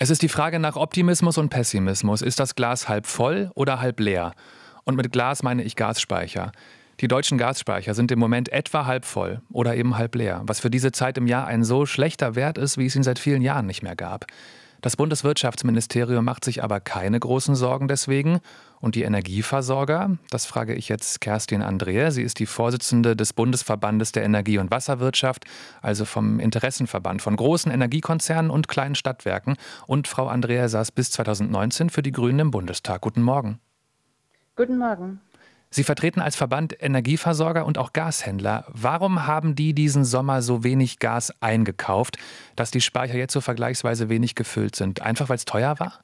Es ist die Frage nach Optimismus und Pessimismus. Ist das Glas halb voll oder halb leer? Und mit Glas meine ich Gasspeicher. Die deutschen Gasspeicher sind im Moment etwa halb voll oder eben halb leer, was für diese Zeit im Jahr ein so schlechter Wert ist, wie es ihn seit vielen Jahren nicht mehr gab. Das Bundeswirtschaftsministerium macht sich aber keine großen Sorgen deswegen. Und die Energieversorger? Das frage ich jetzt Kerstin Andreae. Sie ist die Vorsitzende des Bundesverbandes der Energie- und Wasserwirtschaft, also vom Interessenverband von großen Energiekonzernen und kleinen Stadtwerken. Und Frau Andreae saß bis 2019 für die Grünen im Bundestag. Guten Morgen. Guten Morgen. Sie vertreten als Verband Energieversorger und auch Gashändler. Warum haben die diesen Sommer so wenig Gas eingekauft, dass die Speicher jetzt so vergleichsweise wenig gefüllt sind? Einfach weil es teuer war?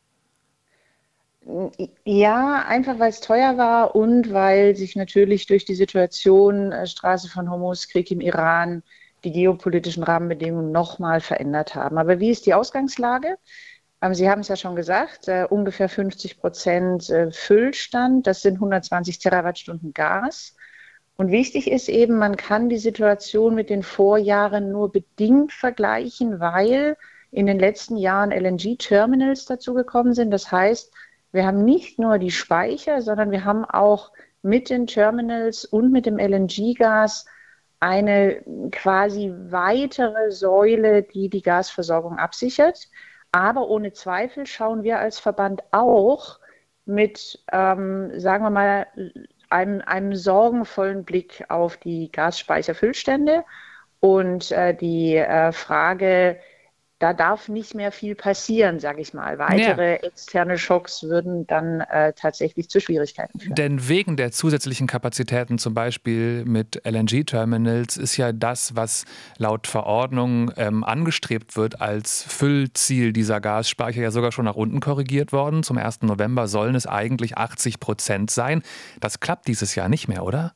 Ja, einfach weil es teuer war und weil sich natürlich durch die Situation Straße von Hormuz, Krieg im Iran, die geopolitischen Rahmenbedingungen nochmal verändert haben. Aber wie ist die Ausgangslage? Sie haben es ja schon gesagt, ungefähr 50% Füllstand, das sind 120 Terawattstunden Gas. Und wichtig ist eben, man kann die Situation mit den Vorjahren nur bedingt vergleichen, weil in den letzten Jahren LNG-Terminals dazugekommen sind. Das heißt, wir haben nicht nur die Speicher, sondern wir haben auch mit den Terminals und mit dem LNG-Gas eine quasi weitere Säule, die die Gasversorgung absichert. Aber ohne Zweifel schauen wir als Verband auch mit, sagen wir mal, einem sorgenvollen Blick auf die Gasspeicherfüllstände und die Frage, da darf nicht mehr viel passieren, sage ich mal. Weitere externe Schocks würden dann tatsächlich zu Schwierigkeiten führen. Denn wegen der zusätzlichen Kapazitäten, zum Beispiel mit LNG-Terminals, ist ja das, was laut Verordnung angestrebt wird als Füllziel dieser Gasspeicher, ja sogar schon nach unten korrigiert worden. Zum 1. November sollen es eigentlich 80% sein. Das klappt dieses Jahr nicht mehr, oder?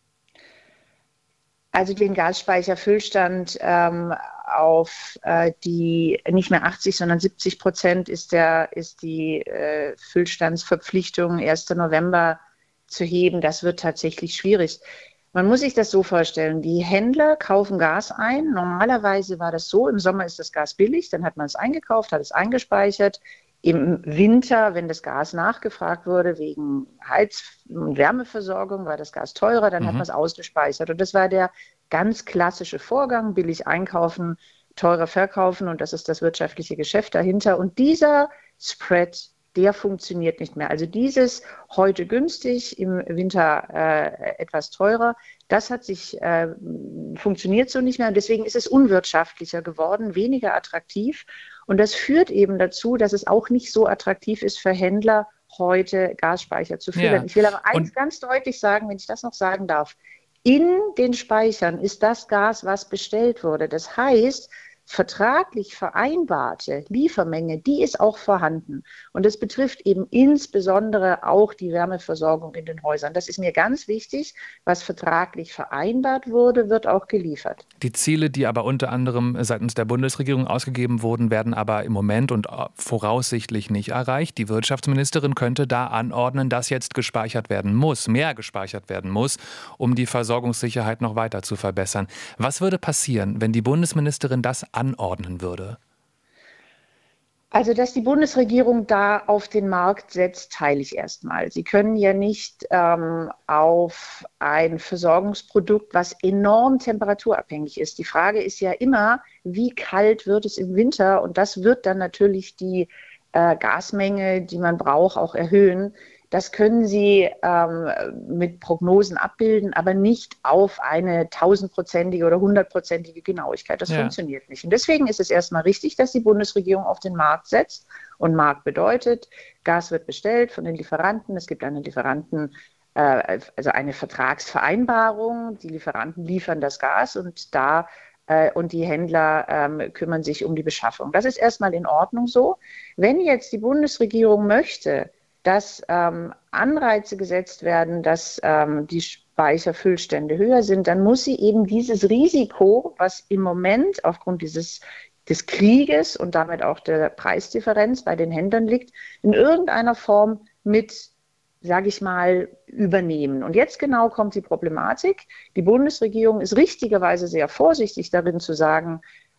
Also den Gasspeicherfüllstand auf die nicht mehr 80, sondern 70% ist die Füllstandsverpflichtung 1. November zu heben. Das wird tatsächlich schwierig. Man muss sich das so vorstellen, die Händler kaufen Gas ein. Normalerweise war das so, im Sommer ist das Gas billig, dann hat man es eingekauft, hat es eingespeichert. Im Winter, wenn das Gas nachgefragt wurde, wegen Heiz- und Wärmeversorgung, war das Gas teurer, dann hat man es ausgespeichert. Und das war der ganz klassische Vorgang, billig einkaufen, teurer verkaufen. Und das ist das wirtschaftliche Geschäft dahinter. Und dieser Spread, der funktioniert nicht mehr. Also dieses heute günstig, im Winter etwas teurer, das funktioniert so nicht mehr. Und deswegen ist es unwirtschaftlicher geworden, weniger attraktiv. Und das führt eben dazu, dass es auch nicht so attraktiv ist für Händler, heute Gasspeicher zu füllen. Ja. Ich will aber eins ganz deutlich sagen, wenn ich das noch sagen darf. In den Speichern ist das Gas, was bestellt wurde. Das heißt, vertraglich vereinbarte Liefermenge, die ist auch vorhanden. Und das betrifft eben insbesondere auch die Wärmeversorgung in den Häusern. Das ist mir ganz wichtig. Was vertraglich vereinbart wurde, wird auch geliefert. Die Ziele, die aber unter anderem seitens der Bundesregierung ausgegeben wurden, werden aber im Moment und voraussichtlich nicht erreicht. Die Wirtschaftsministerin könnte da anordnen, dass jetzt gespeichert werden muss, mehr gespeichert werden muss, um die Versorgungssicherheit noch weiter zu verbessern. Was würde passieren, wenn die Bundesministerin das anordnen würde? Also, dass die Bundesregierung da auf den Markt setzt, teile ich erstmal. Sie können ja nicht auf ein Versorgungsprodukt, was enorm temperaturabhängig ist. Die Frage ist ja immer, wie kalt wird es im Winter? Und das wird dann natürlich die Gasmenge, die man braucht, auch erhöhen. Das können Sie mit Prognosen abbilden, aber nicht auf eine 1000-prozentige oder 100-prozentige Genauigkeit. Das funktioniert nicht. Und deswegen ist es erstmal richtig, dass die Bundesregierung auf den Markt setzt. Und Markt bedeutet, Gas wird bestellt von den Lieferanten. Es gibt einen Lieferanten, also eine Vertragsvereinbarung. Die Lieferanten liefern das Gas und die Händler kümmern sich um die Beschaffung. Das ist erstmal in Ordnung so. Wenn jetzt die Bundesregierung möchte, dass Anreize gesetzt werden, dass die Speicherfüllstände höher sind, dann muss sie eben dieses Risiko, was im Moment aufgrund des Krieges und damit auch der Preisdifferenz bei den Händlern liegt, in irgendeiner Form mit, sage ich mal, übernehmen. Und jetzt genau kommt die Problematik. Die Bundesregierung ist richtigerweise sehr vorsichtig darin zu sagen,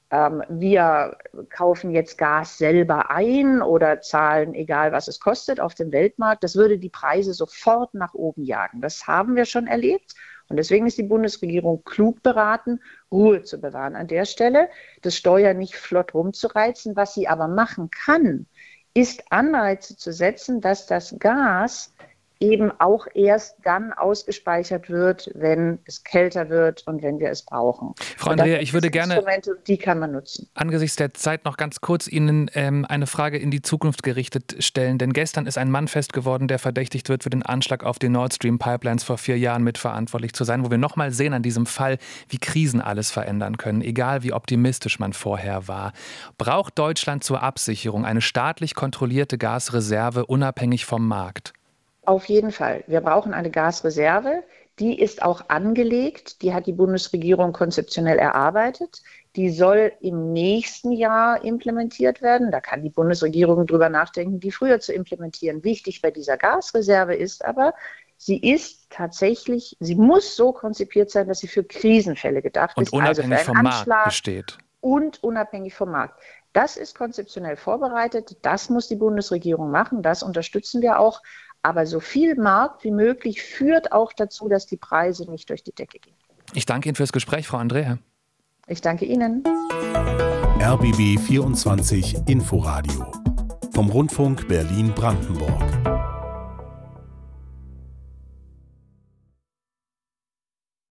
wir kaufen jetzt Gas selber ein oder zahlen, egal was es kostet, auf dem Weltmarkt. Das würde die Preise sofort nach oben jagen. Das haben wir schon erlebt. Und deswegen ist die Bundesregierung klug beraten, Ruhe zu bewahren an der Stelle, das Steuer nicht flott rumzureizen. Was sie aber machen kann, ist Anreize zu setzen, dass das Gas eben auch erst dann ausgespeichert wird, wenn es kälter wird und wenn wir es brauchen. Frau Andrea, ich würde gerne Instrumente, die kann man nutzen. Angesichts der Zeit noch ganz kurz Ihnen eine Frage in die Zukunft gerichtet stellen. Denn gestern ist ein Mann fest geworden, der verdächtigt wird, für den Anschlag auf die Nord Stream Pipelines vor 4 Jahren mitverantwortlich zu sein, wo wir nochmal sehen an diesem Fall, wie Krisen alles verändern können, egal wie optimistisch man vorher war. Braucht Deutschland zur Absicherung eine staatlich kontrollierte Gasreserve unabhängig vom Markt? Auf jeden Fall. Wir brauchen eine Gasreserve. Die ist auch angelegt. Die hat die Bundesregierung konzeptionell erarbeitet. Die soll im nächsten Jahr implementiert werden. Da kann die Bundesregierung drüber nachdenken, die früher zu implementieren. Wichtig bei dieser Gasreserve ist aber, sie muss so konzipiert sein, dass sie für Krisenfälle gedacht ist. Und unabhängig also vom Markt besteht. Und unabhängig vom Markt. Das ist konzeptionell vorbereitet. Das muss die Bundesregierung machen. Das unterstützen wir auch. Aber so viel Markt wie möglich führt auch dazu, dass die Preise nicht durch die Decke gehen. Ich danke Ihnen fürs Gespräch, Frau Andrea. Ich danke Ihnen. RBB 24 Inforadio vom Rundfunk Berlin-Brandenburg.